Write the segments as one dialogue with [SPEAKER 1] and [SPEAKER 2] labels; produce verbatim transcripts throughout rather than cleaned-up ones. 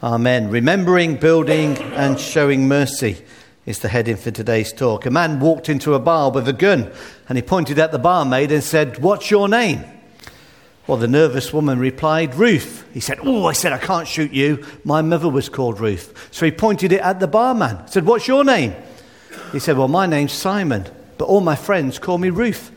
[SPEAKER 1] Amen. Remembering, building and showing mercy is the heading for today's talk. A man walked into a bar with a gun and he pointed at the barmaid and said, "What's your name?" Well, the nervous woman replied, "Ruth." He said, "Oh, I said, I can't shoot you. My mother was called Ruth." So he pointed it at the barman. He said, "What's your name?" He said, "Well, my name's Simon, but all my friends call me Ruth."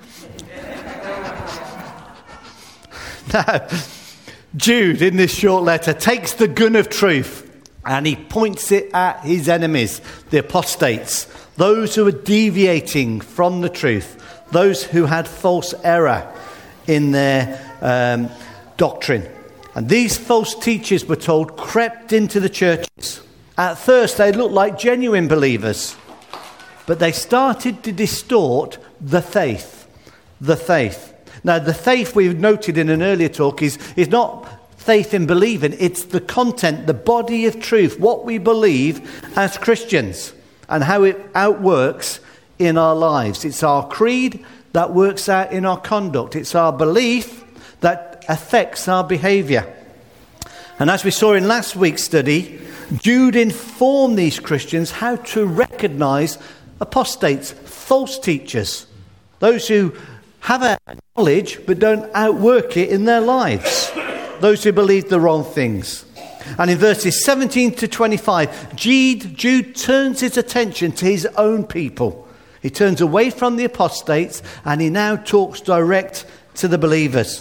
[SPEAKER 1] Now, Jude, in this short letter, takes the gun of truth and he points it at his enemies, the apostates, those who are deviating from the truth, those who had false error in their um, doctrine. And these false teachers, we're told, crept into the churches. At first, they looked like genuine believers, but they started to distort the faith. The faith. Now, the faith we've noted in an earlier talk is, is not faith in believing. It's the content, the body of truth, what we believe as Christians and how it outworks in our lives. It's our creed that works out in our conduct. It's our belief that affects our behaviour. And as we saw in last week's study, Jude informed these Christians how to recognise apostates, false teachers, those who have a knowledge but don't outwork it in their lives, those who believe the wrong things. And in verses seventeen to twenty-five, Jude, Jude turns his attention to his own people. He turns away from the apostates and he now talks direct to the believers.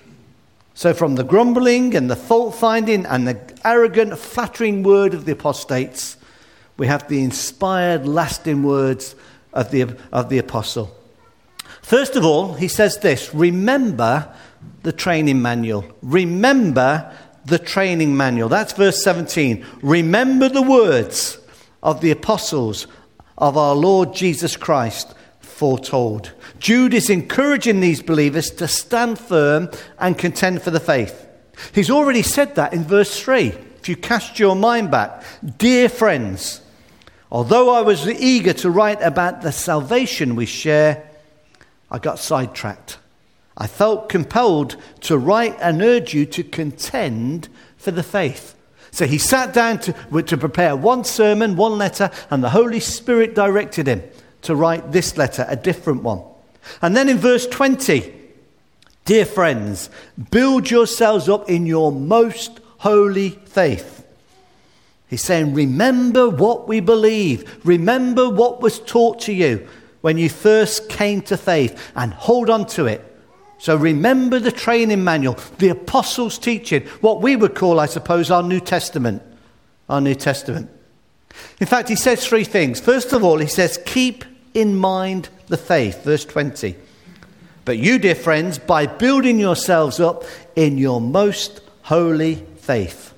[SPEAKER 1] So from the grumbling and the fault-finding and the arrogant, flattering word of the apostates, we have the inspired, lasting words of the, of the apostle. First of all, he says this: remember the training manual. Remember the training manual. That's verse seventeen. Remember the words of the apostles of our Lord Jesus Christ foretold. Jude is encouraging these believers to stand firm and contend for the faith. He's already said that in verse three. If you cast your mind back, dear friends, although I was eager to write about the salvation we share, I got sidetracked. I felt compelled to write and urge you to contend for the faith. So he sat down to, to prepare one sermon, one letter, and the Holy Spirit directed him to write this letter, a different one. And then in verse twenty, dear friends, build yourselves up in your most holy faith. He's saying, remember what we believe. Remember what was taught to you when you first came to faith, and hold on to it. So remember the training manual, the apostles' teaching, what we would call, I suppose, our New Testament. Our New Testament. In fact, he says three things. First of all, he says, keep in mind the faith, verse twenty. But you, dear friends, by building yourselves up in your most holy faith.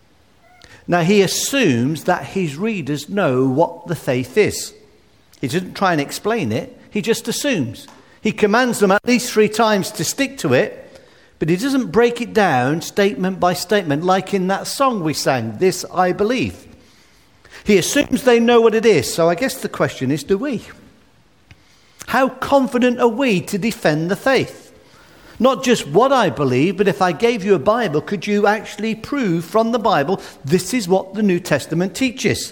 [SPEAKER 1] Now, he assumes that his readers know what the faith is. He doesn't try and explain it. He just assumes. He commands them at least three times to stick to it, but he doesn't break it down statement by statement like in that song we sang, This I Believe. He assumes they know what it is. So I guess the question is, do we? How confident are we to defend the faith? Not just what I believe, but if I gave you a Bible, could you actually prove from the Bible this is what the New Testament teaches?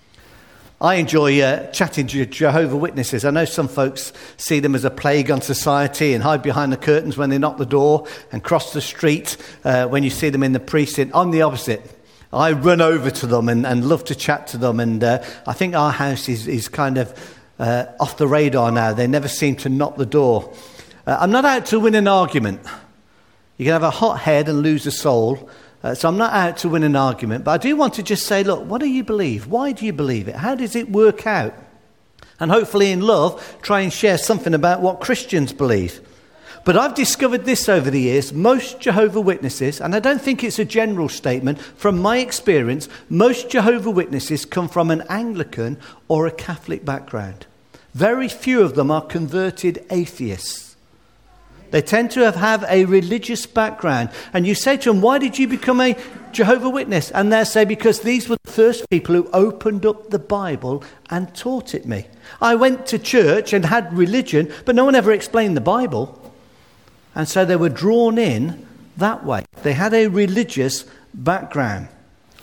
[SPEAKER 1] I enjoy uh, chatting to Jehovah's Witnesses. I know some folks see them as a plague on society and hide behind the curtains when they knock the door and cross the street uh, when you see them in the precinct. I'm the opposite. I run over to them and, and love to chat to them. And uh, I think our house is, is kind of uh, off the radar now. They never seem to knock the door. Uh, I'm not out to win an argument. You can have a hot head and lose a soul. Uh, so I'm not out to win an argument, but I do want to just say, look, what do you believe? Why do you believe it? How does it work out? And hopefully in love, try and share something about what Christians believe. But I've discovered this over the years. Most Jehovah's Witnesses, and I don't think it's a general statement, from my experience, most Jehovah's Witnesses come from an Anglican or a Catholic background. Very few of them are converted atheists. They tend to have, have a religious background. And you say to them, why did you become a Jehovah's Witness? And they'll say, because these were the first people who opened up the Bible and taught it me. I went to church and had religion, but no one ever explained the Bible. And so they were drawn in that way. They had a religious background.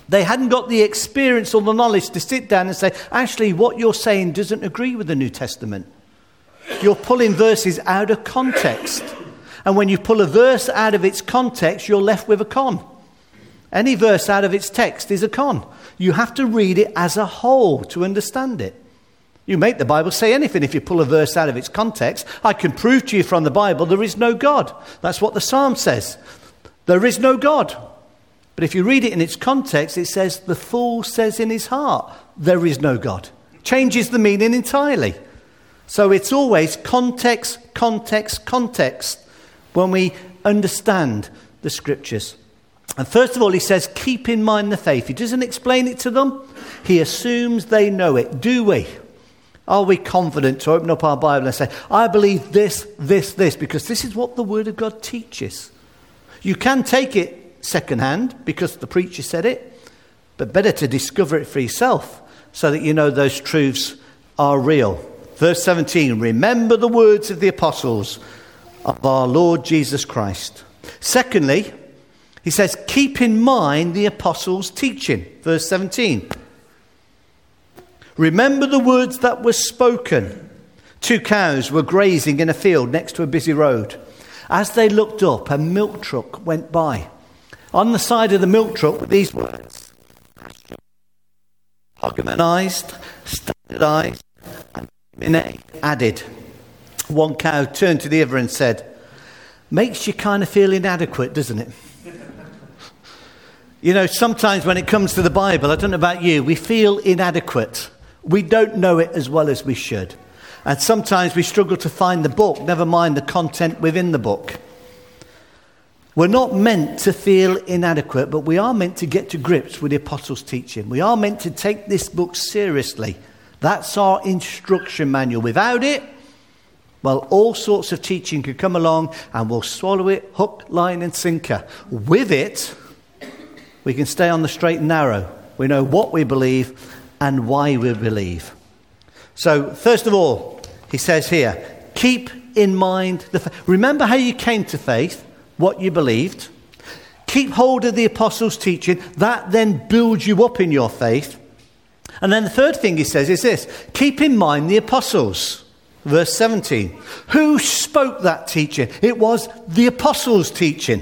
[SPEAKER 1] They hadn't got the experience or the knowledge to sit down and say, actually, what you're saying doesn't agree with the New Testament. You're pulling verses out of context. And when you pull a verse out of its context, you're left with a con. Any verse out of its text is a con. You have to read it as a whole to understand it. You make the Bible say anything if you pull a verse out of its context. I can prove to you from the Bible there is no God. That's what the Psalm says. There is no God. But if you read it in its context, it says, the fool says in his heart, there is no God. Changes the meaning entirely. So it's always context, context, context when we understand the scriptures. And first of all, he says, keep in mind the faith. He doesn't explain it to them. He assumes they know it. Do we? Are we confident to open up our Bible and say, I believe this, this, this, because this is what the Word of God teaches. You can take it secondhand because the preacher said it, but better to discover it for yourself so that you know those truths are real. Verse seventeen, remember the words of the apostles of our Lord Jesus Christ. Secondly, he says, keep in mind the apostles' teaching. Verse seventeen. Remember the words that were spoken. Two cows were grazing in a field next to a busy road. As they looked up, a milk truck went by. On the side of the milk truck were these words: organized, standardized, and added. One cow turned to the other and said, makes you kind of feel inadequate, doesn't it? You know, sometimes when it comes to the Bible, I don't know about you, we feel inadequate. We don't know it as well as we should. And sometimes we struggle to find the book, never mind the content within the book. We're not meant to feel inadequate, but we are meant to get to grips with the apostles' teaching. We are meant to take this book seriously. That's our instruction manual. Without it, well, all sorts of teaching could come along and we'll swallow it hook, line and sinker. With it, we can stay on the straight and narrow. We know what we believe and why we believe. So, first of all, he says here, keep in mind the faith. Remember how you came to faith, what you believed. Keep hold of the apostles' teaching. That then builds you up in your faith. And then the third thing he says is this: keep in mind the apostles. Verse seventeen. Who spoke that teaching? It was the apostles' teaching.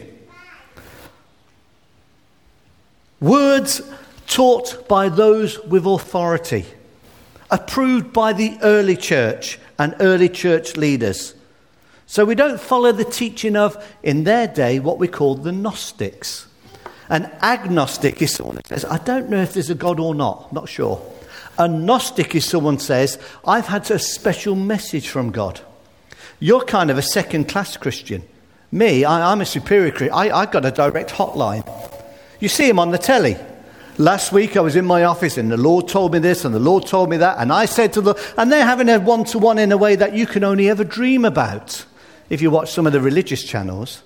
[SPEAKER 1] Words taught by those with authority, approved by the early church and early church leaders. So we don't follow the teaching of, in their day, what we call the Gnostics. An agnostic is someone that says, I don't know if there's a God or not, not sure. A Gnostic is someone who says, I've had a special message from God. You're kind of a second-class Christian. Me, I, I'm a superior Christian. I, I've got a direct hotline. You see him on the telly. Last week I was in my office and the Lord told me this and the Lord told me that. And I said to them, and they're having a one-to-one in a way that you can only ever dream about if you watch some of the religious channels.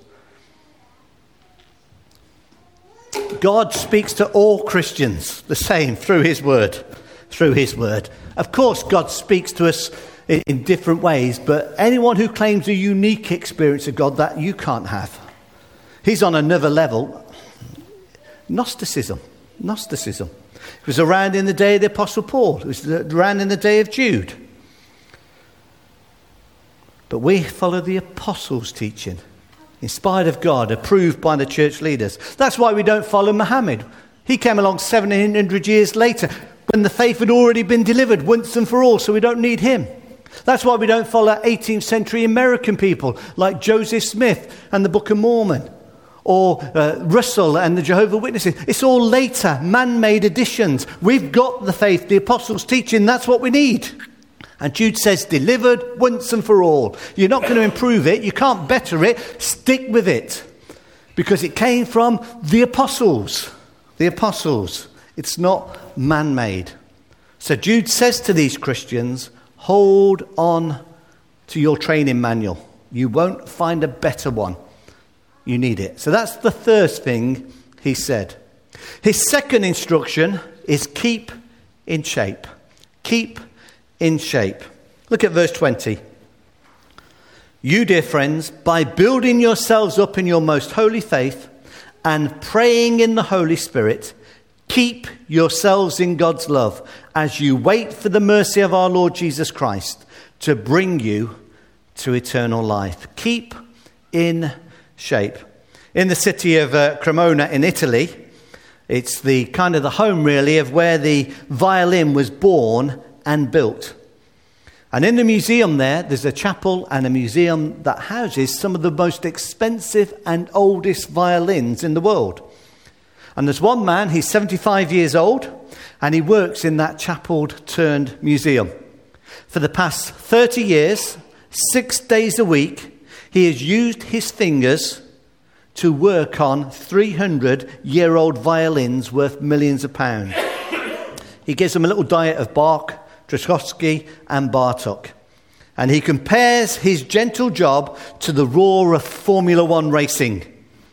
[SPEAKER 1] God speaks to all Christians the same through his word. Through his word. Of course, God speaks to us in, in different ways, but anyone who claims a unique experience of God, that you can't have. He's on another level. Gnosticism. Gnosticism. It was around in the day of the Apostle Paul. It was around in the day of Jude. But we follow the apostles' teaching, inspired of God, approved by the church leaders. That's why we don't follow Muhammad. He came along seventeen hundred years later when the faith had already been delivered once and for all, so we don't need him. That's why we don't follow eighteenth century American people like Joseph Smith and the Book of Mormon. Or uh, Russell and the Jehovah's Witnesses. It's all later, man-made additions. We've got the faith, the apostles' teaching, that's what we need. And Jude says, delivered once and for all. You're not going to improve it, you can't better it, stick with it. Because it came from the apostles. The apostles. It's not man-made. So Jude says to these Christians, hold on to your training manual. You won't find a better one. You need it. So that's the third thing he said. His second instruction is keep in shape. Keep in shape. Look at verse twenty. You, dear friends, by building yourselves up in your most holy faith and praying in the Holy Spirit, Keep yourselves in God's love as you wait for the mercy of our Lord Jesus Christ to bring you to eternal life. Keep in shape. In the city of uh, Cremona in Italy, it's the kind of the home really of where the violin was born and built. And in the museum there, there's a chapel and a museum that houses some of the most expensive and oldest violins in the world. And there's one man, he's seventy-five years old, and he works in that chapel-turned museum. For the past thirty years, six days a week, he has used his fingers to work on three hundred year old violins worth millions of pounds. He gives them a little diet of Bach, Tchaikovsky and Bartok. And he compares his gentle job to the roar of Formula One racing.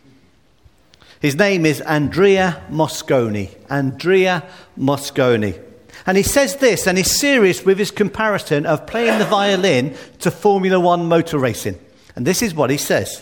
[SPEAKER 1] His name is Andrea Mosconi. Andrea Mosconi. And he says this, and he's serious with his comparison of playing the violin to Formula One motor racing. And this is what he says.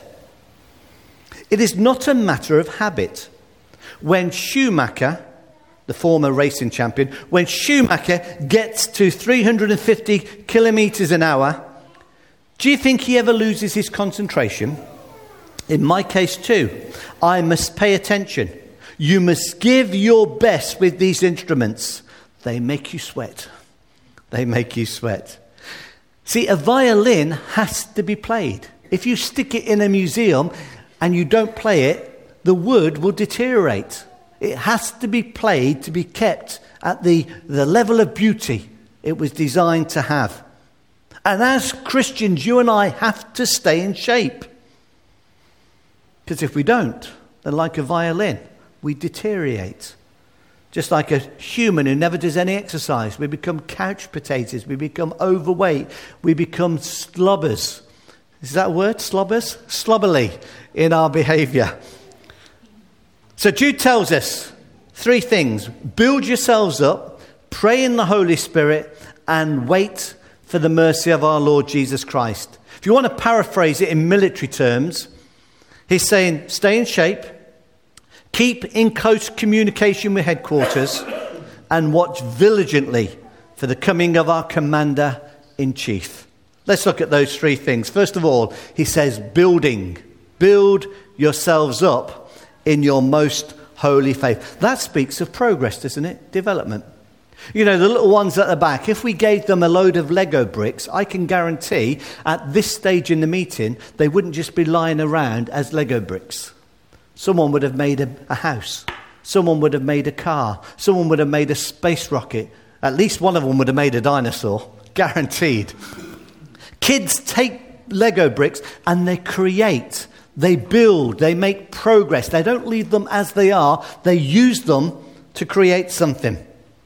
[SPEAKER 1] It is not a matter of habit. When Schumacher, the former racing champion, when Schumacher gets to three hundred fifty kilometres an hour, do you think he ever loses his concentration? In my case too, I must pay attention. You must give your best with these instruments. They make you sweat. They make you sweat. See, a violin has to be played. If you stick it in a museum and you don't play it, the wood will deteriorate. It has to be played to be kept at the, the level of beauty it was designed to have. And as Christians, you and I have to stay in shape. Because if we don't, then like a violin, we deteriorate. Just like a human who never does any exercise, we become couch potatoes, we become overweight, we become slobbers. Is that a word, slobbers? Slobberly in our behaviour. So Jude tells us three things. Build yourselves up, pray in the Holy Spirit, and wait for the mercy of our Lord Jesus Christ. If you want to paraphrase it in military terms, he's saying, stay in shape, keep in close communication with headquarters, and watch diligently for the coming of our Commander-in-Chief. Let's look at those three things. First of all, he says building. Build yourselves up in your most holy faith. That speaks of progress, doesn't it? Development. You know, the little ones at the back, if we gave them a load of Lego bricks, I can guarantee at this stage in the meeting, they wouldn't just be lying around as Lego bricks. Someone would have made a, a house. Someone would have made a car. Someone would have made a space rocket. At least one of them would have made a dinosaur. Guaranteed. Kids take Lego bricks and they create. They build. They make progress. They don't leave them as they are. They use them to create something.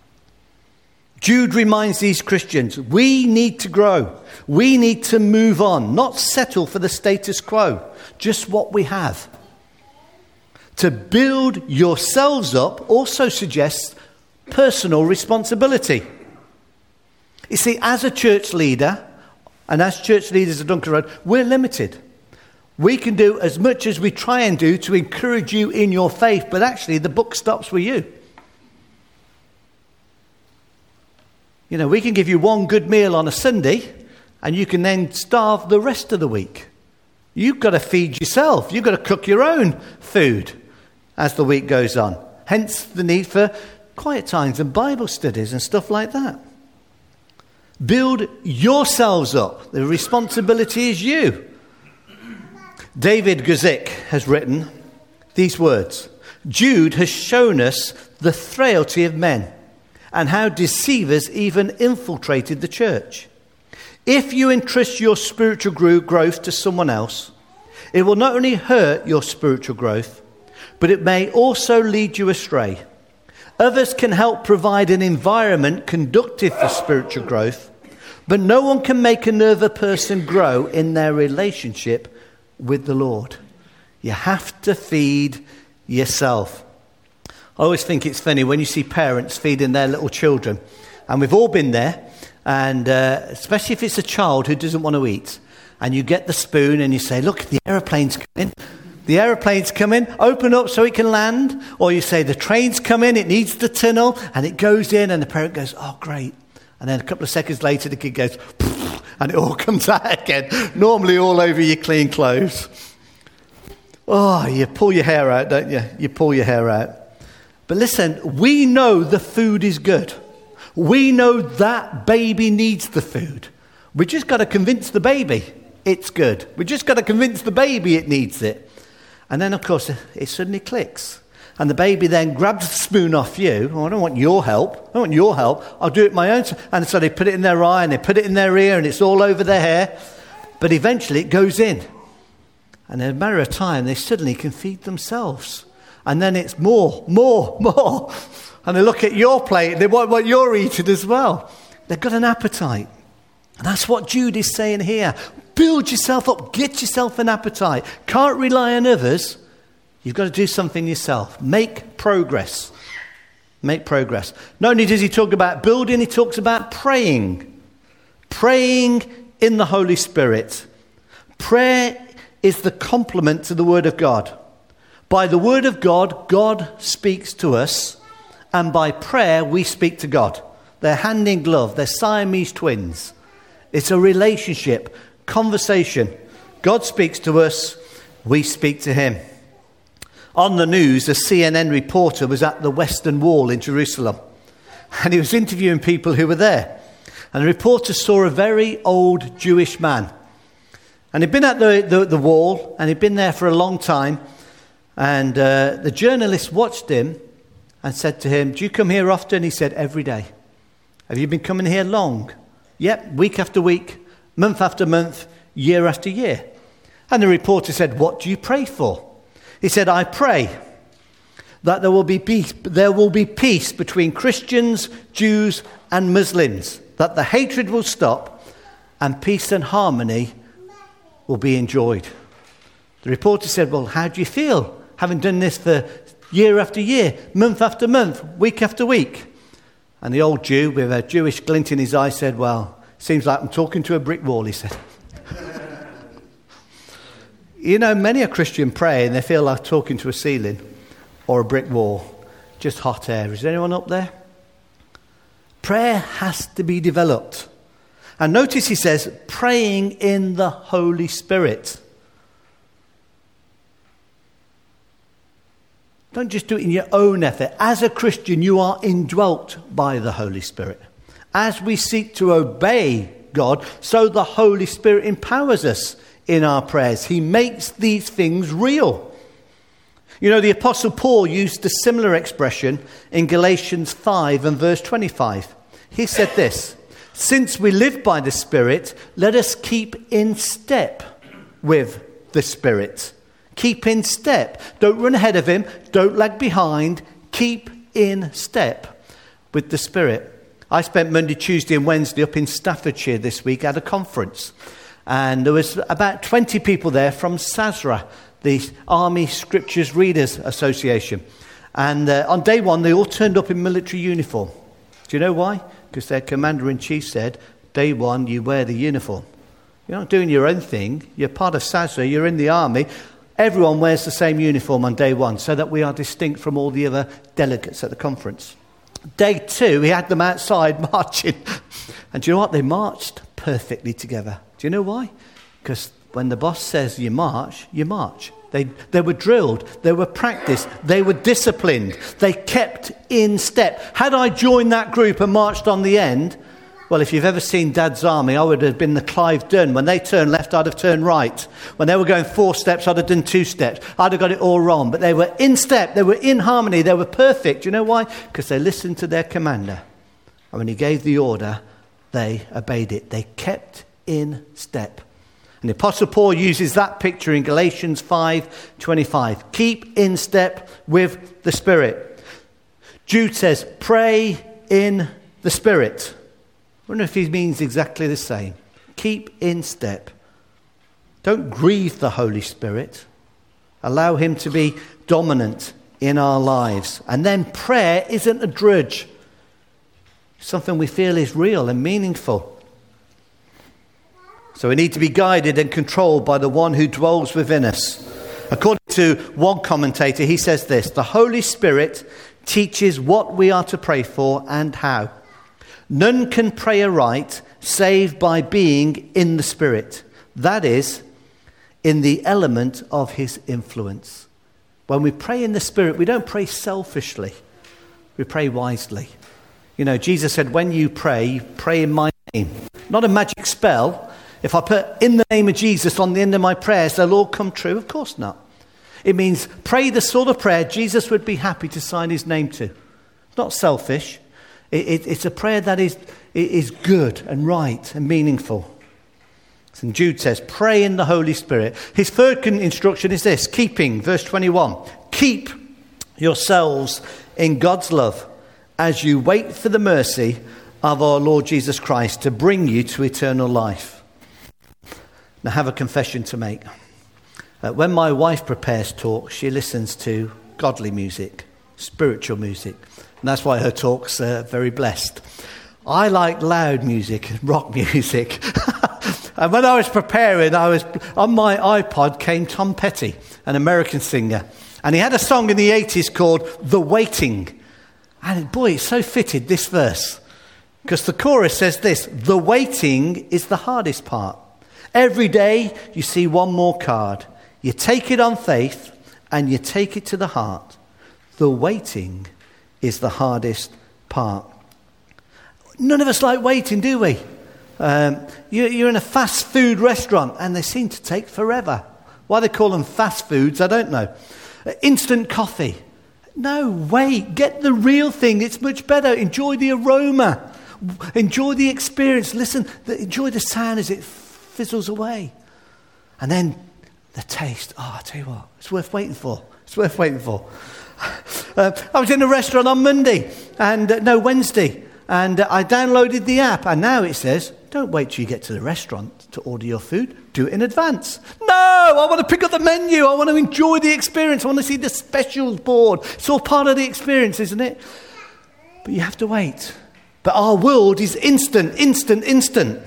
[SPEAKER 1] Jude reminds these Christians, we need to grow. We need to move on, not settle for the status quo, just what we have. To build yourselves up also suggests personal responsibility. You see, as a church leader, and as church leaders at Duncan Road, we're limited. We can do as much as we try and do to encourage you in your faith, but actually the buck stops with you. You know, we can give you one good meal on a Sunday, and you can then starve the rest of the week. You've got to feed yourself. You've got to cook your own food as the week goes on. Hence the need for quiet times and Bible studies and stuff like that. Build yourselves up. The responsibility is you. David Guzik has written these words. Jude has shown us the frailty of men and how deceivers even infiltrated the church. If you entrust your spiritual growth to someone else, it will not only hurt your spiritual growth, but it may also lead you astray. Others can help provide an environment conducive for spiritual growth, but no one can make another person grow in their relationship with the Lord. You have to feed yourself. I always think it's funny when you see parents feeding their little children. And we've all been there. And uh, especially if it's a child who doesn't want to eat. And you get the spoon and you say, look, the aeroplane's coming. The aeroplane's coming, open up so it can land. Or you say the train's coming, it needs the tunnel, and it goes in, and the parent goes, oh, great. And then a couple of seconds later, the kid goes, and it all comes out again, normally all over your clean clothes. Oh, you pull your hair out, don't you? You pull your hair out. But listen, we know the food is good. We know that baby needs the food. We just got to convince the baby it's good. We just got to convince the baby it needs it. And then, of course, it suddenly clicks. And the baby then grabs the spoon off you. Oh, I don't want your help. I don't want your help. I'll do it my own. And so they put it in their eye and they put it in their ear and it's all over their hair. But eventually it goes in. And in a matter of time, they suddenly can feed themselves. And then it's more, more, more. And they look at your plate and they want what you're eating as well. They've got an appetite. And that's what Jude is saying here. Build yourself up. Get yourself an appetite. Can't rely on others. You've got to do something yourself. Make progress. Make progress. Not only does he talk about building, he talks about praying. Praying in the Holy Spirit. Prayer is the complement to the Word of God. By the Word of God, God speaks to us. And by prayer, we speak to God. They're hand in glove. They're Siamese twins. It's a relationship, conversation. God speaks to us, we speak to him. On the news, a C N N reporter was at the Western Wall in Jerusalem. And he was interviewing people who were there. And the reporter saw a very old Jewish man. And he'd been at the, the, the wall, and he'd been there for a long time. And uh, the journalist watched him and said to him, do you come here often? He said, every day. Have you been coming here long? Yep, week after week, month after month, year after year. And the reporter said, what do you pray for? He said, I pray that there will be peace, there will be peace between Christians, Jews, and Muslims, that the hatred will stop and peace and harmony will be enjoyed. The reporter said, well, how do you feel having done this for year after year, month after month, week after week? And the old Jew, with a Jewish glint in his eye, said, well, seems like I'm talking to a brick wall, he said. You know, many a Christian pray and they feel like talking to a ceiling or a brick wall. Just hot air. Is there anyone up there? Prayer has to be developed. And notice he says, praying in the Holy Spirit. Don't just do it in your own effort. As a Christian, you are indwelt by the Holy Spirit. As we seek to obey God, so the Holy Spirit empowers us in our prayers. He makes these things real. You know, the Apostle Paul used a similar expression in Galatians five and verse twenty-five. He said this, since we live by the Spirit, let us keep in step with the Spirit. Keep in step. Don't run ahead of him. Don't lag behind. Keep in step with the Spirit. I spent Monday, Tuesday and Wednesday up in Staffordshire this week at a conference. And there was about twenty people there from SASRA, the Army Scriptures Readers Association. And uh, on day one, they all turned up in military uniform. Do you know why? Because their commander-in-chief said, day one, you wear the uniform. You're not doing your own thing. You're part of SASRA. You're in the army. Everyone wears the same uniform on day one so that we are distinct from all the other delegates at the conference. Day two, we had them outside marching. And do you know what? They marched perfectly together. Do you know why? Because when the boss says you march, you march. They, they were drilled. They were practiced. They were disciplined. They kept in step. Had I joined that group and marched on the end, well, if you've ever seen Dad's Army, I would have been the Clive Dunn. When they turned left, I'd have turned right. When they were going four steps, I'd have done two steps. I'd have got it all wrong. But they were in step. They were in harmony. They were perfect. Do you know why? Because they listened to their commander. And when he gave the order, they obeyed it. They kept in step. And the Apostle Paul uses that picture in Galatians five twenty-five. Keep in step with the Spirit. Jude says, pray in the Spirit. I wonder if he means exactly the same. Keep in step. Don't grieve the Holy Spirit. Allow him to be dominant in our lives. And then prayer isn't a drudge. Something we feel is real and meaningful. So we need to be guided and controlled by the one who dwells within us. According to to one commentator, he says this: the Holy Spirit teaches what we are to pray for and how. None can pray aright save by being in the Spirit. That is, in the element of his influence. When we pray in the Spirit, we don't pray selfishly. We pray wisely. You know, Jesus said, when you pray, you pray in my name. Not a magic spell. If I put in the name of Jesus on the end of my prayers, they'll all come true. Of course not. It means pray the sort of prayer Jesus would be happy to sign his name to. It's not selfish. It, it, it's a prayer that is, is good and right and meaningful. And Jude says, pray in the Holy Spirit. His third instruction is this: keeping, verse twenty-one. Keep yourselves in God's love as you wait for the mercy of our Lord Jesus Christ to bring you to eternal life. Now, I have a confession to make. Uh, when my wife prepares talks, she listens to godly music, spiritual music. And that's why her talks are very blessed. I like loud music, rock music. And when I was preparing, I was on my iPod came Tom Petty, an American singer. And he had a song in the eighties called The Waiting. And boy, it's so fitted, this verse. Because the chorus says this: the waiting is the hardest part. Every day you see one more card. You take it on faith and you take it to the heart. The waiting is the hardest part. None of us like waiting, do we? Um, you, you're in a fast food restaurant and they seem to take forever. Why they call them fast foods, I don't know. Uh, instant coffee. No, wait, get the real thing. It's much better. Enjoy the aroma. Enjoy the experience. Listen, the, enjoy the sound as it fizzles away. And then the taste. Oh, I tell you what, it's worth waiting for. It's worth waiting for. Uh, I was in a restaurant on Monday, and uh, no, Wednesday, and uh, I downloaded the app, and now it says, don't wait till you get to the restaurant to order your food. Do it in advance. No, I want to pick up the menu. I want to enjoy the experience. I want to see the special board. It's all part of the experience, isn't it? But you have to wait. But our world is instant, instant, instant.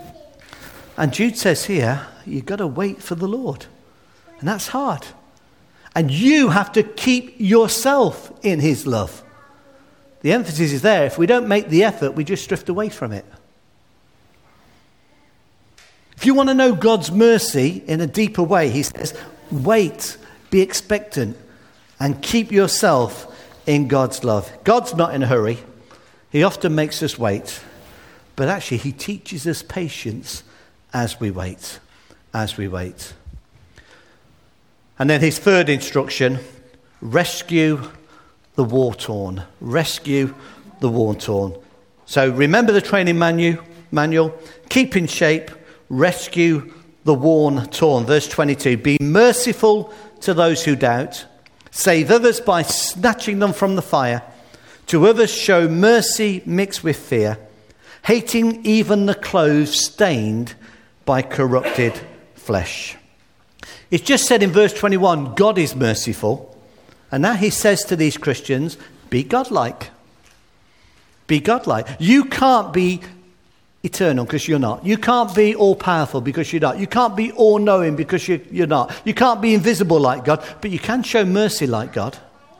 [SPEAKER 1] And Jude says here, you've got to wait for the Lord. And that's hard. And you have to keep yourself in his love. The emphasis is there. If we don't make the effort, we just drift away from it. If you want to know God's mercy in a deeper way, he says, wait, be expectant, and keep yourself in God's love. God's not in a hurry. He often makes us wait. But actually, he teaches us patience as we wait, as we wait. And then his third instruction, rescue the war-torn. Rescue the war-torn. So remember the training manual, manual, keep in shape, rescue the worn-torn. Verse twenty-two, be merciful to those who doubt. Save others by snatching them from the fire. To others show mercy mixed with fear, hating even the clothes stained by corrupted flesh. It's just said in verse twenty-one, God is merciful. And now he says to these Christians, be godlike. Be godlike. You can't be eternal because you're not. You can't be all-powerful because you're not. You can't be all-knowing because you're, you're not. You can't be invisible like God, but you can show mercy like God.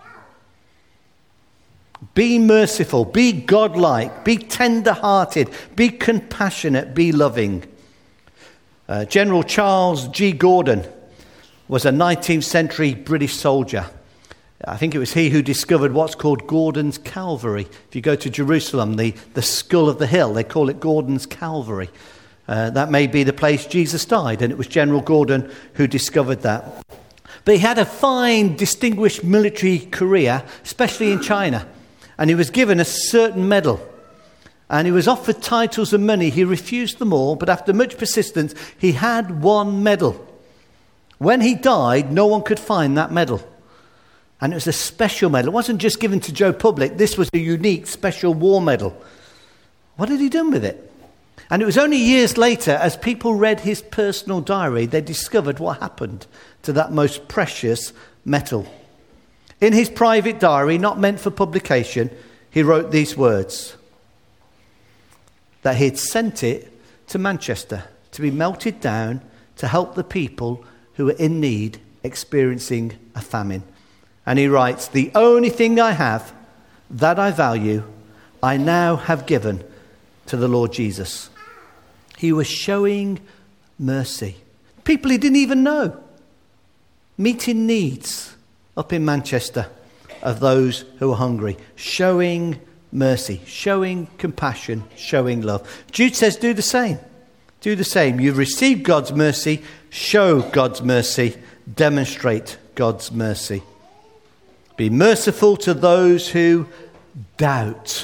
[SPEAKER 1] Be merciful. Be godlike. Be tender-hearted. Be compassionate. Be loving. Uh, General Charles G. Gordon was a nineteenth century British soldier. I think it was he who discovered what's called Gordon's Calvary. If you go to Jerusalem, the, the skull of the hill, they call it Gordon's Calvary. Uh, that may be the place Jesus died, and it was General Gordon who discovered that. But he had a fine, distinguished military career, especially in China. And he was given a certain medal. And he was offered titles and money. He refused them all, but after much persistence, he had one medal. When he died, no one could find that medal. And it was a special medal. It wasn't just given to Joe Public. This was a unique, special war medal. What had he done with it? And it was only years later, as people read his personal diary, they discovered what happened to that most precious metal. In his private diary, not meant for publication, he wrote these words: that he had sent it to Manchester to be melted down to help the people who were in need experiencing a famine. And he writes, the only thing I have that I value, I now have given to the Lord Jesus. He was showing mercy. People he didn't even know. Meeting needs up in Manchester of those who are hungry. Showing mercy, showing compassion, showing love. Jude says, do the same. Do the same. You've received God's mercy. Show God's mercy. Demonstrate God's mercy. Be merciful to those who doubt.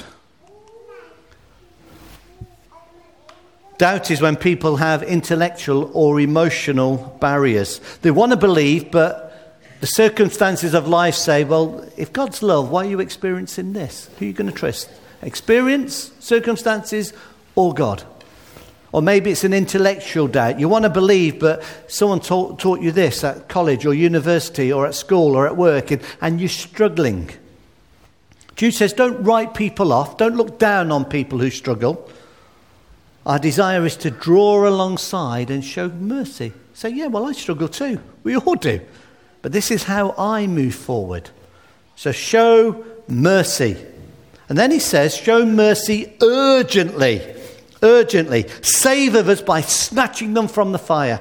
[SPEAKER 1] Doubt is when people have intellectual or emotional barriers. They want to believe, but the circumstances of life say, well, if God's love, why are you experiencing this? Who are you going to trust? Experience, circumstances, or God? Or maybe it's an intellectual doubt. You want to believe, but someone taught, taught you this at college or university or at school or at work, and, and you're struggling. Jude says, don't write people off. Don't look down on people who struggle. Our desire is to draw alongside and show mercy. Say, yeah, well, I struggle too. We all do. But this is how I move forward. So show mercy. And then he says, show mercy urgently. Urgently. Save others by snatching them from the fire.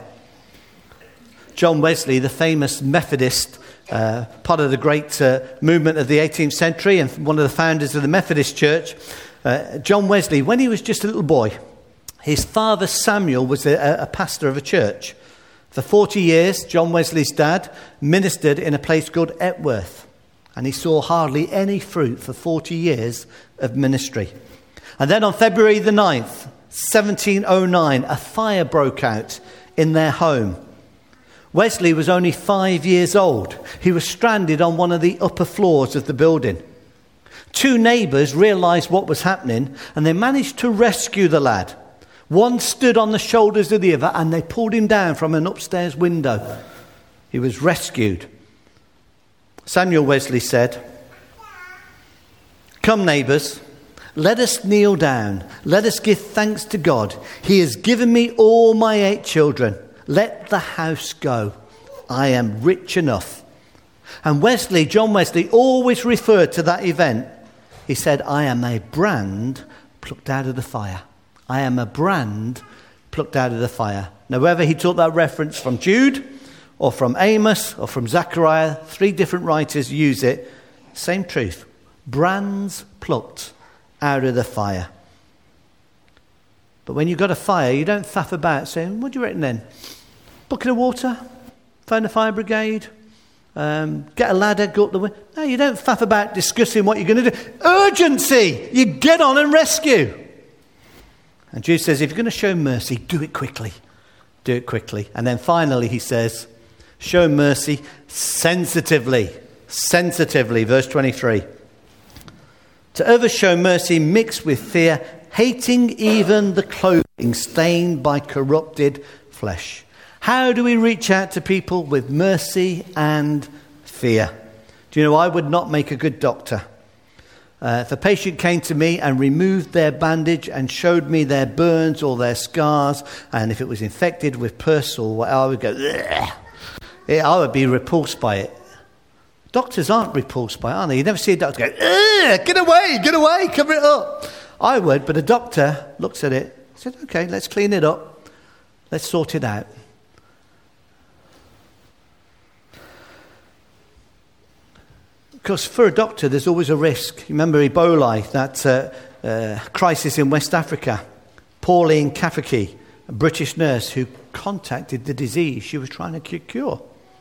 [SPEAKER 1] John Wesley, the famous Methodist, uh, part of the great uh, movement of the eighteenth century and one of the founders of the Methodist Church, uh, John Wesley, when he was just a little boy, his father Samuel was a, a pastor of a church. For forty years, John Wesley's dad ministered in a place called Epworth, and he saw hardly any fruit for forty years of ministry. And then on February the ninth, seventeen oh nine, a fire broke out in their home. Wesley was only five years old. He was stranded on one of the upper floors of the building. Two neighbours realised what was happening, and they managed to rescue the lad. One stood on the shoulders of the other, and they pulled him down from an upstairs window. He was rescued. Samuel Wesley said, "Come, neighbours, let us kneel down. Let us give thanks to God. He has given me all my eight children. Let the house go. I am rich enough." And Wesley, John Wesley, always referred to that event. He said, "I am a brand plucked out of the fire. I am a brand plucked out of the fire." Now, whether he took that reference from Jude or from Amos or from Zechariah, three different writers use it. Same truth. Brands plucked out of the fire. But when you've got a fire, you don't faff about saying, "What do you reckon then? Bucket of water? Phone the fire brigade? Um, get a ladder, go up the window?" No, you don't faff about discussing what you're going to do. Urgency! You get on and rescue. And Jude says, if you're going to show mercy, do it quickly. Do it quickly. And then finally he says, show mercy sensitively. Sensitively, verse twenty-three. To others show mercy mixed with fear, hating even the clothing stained by corrupted flesh. How do we reach out to people with mercy and fear? Do you know, I would not make a good doctor. Uh, if a patient came to me and removed their bandage and showed me their burns or their scars, and if it was infected with pus or what, I would go, ugh. I would be repulsed by it. Doctors aren't repulsed by it, are they? You never see a doctor go, ugh, get away, get away, cover it up. I would, but a doctor looks at it, said, okay, let's clean it up. Let's sort it out. Because for a doctor, there's always a risk. You remember Ebola, that uh, uh, crisis in West Africa. Pauline Kafiki, a British nurse who contacted the disease she was trying to cure.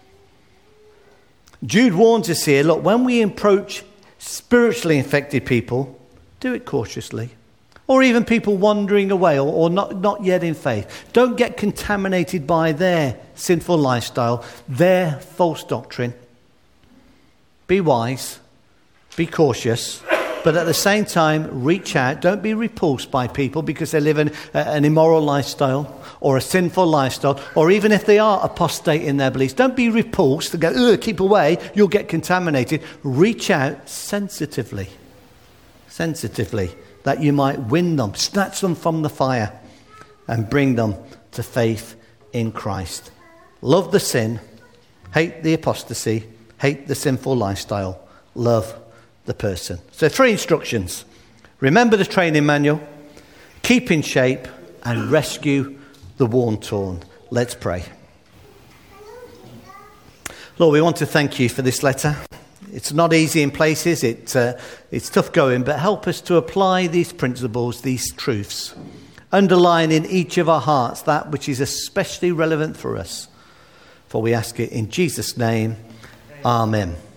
[SPEAKER 1] Jude warns us here, look, when we approach spiritually infected people, do it cautiously. Or even people wandering away or, or not, not yet in faith. Don't get contaminated by their sinful lifestyle, their false doctrine. Be wise, be cautious, but at the same time, reach out. Don't be repulsed by people because they live in uh, an immoral lifestyle or a sinful lifestyle, or even if they are apostate in their beliefs. Don't be repulsed and go, ugh, keep away, you'll get contaminated. Reach out sensitively, sensitively, that you might win them, snatch them from the fire and bring them to faith in Christ. Love the sin, hate the apostasy, hate the sinful lifestyle, love the person. So three instructions. Remember the training manual, keep in shape, and rescue the worn-torn. Let's pray. Lord, we want to thank you for this letter. It's not easy in places, it, uh, it's tough going, but help us to apply these principles, these truths. Underline in each of our hearts that which is especially relevant for us. For we ask it in Jesus' name. Amen.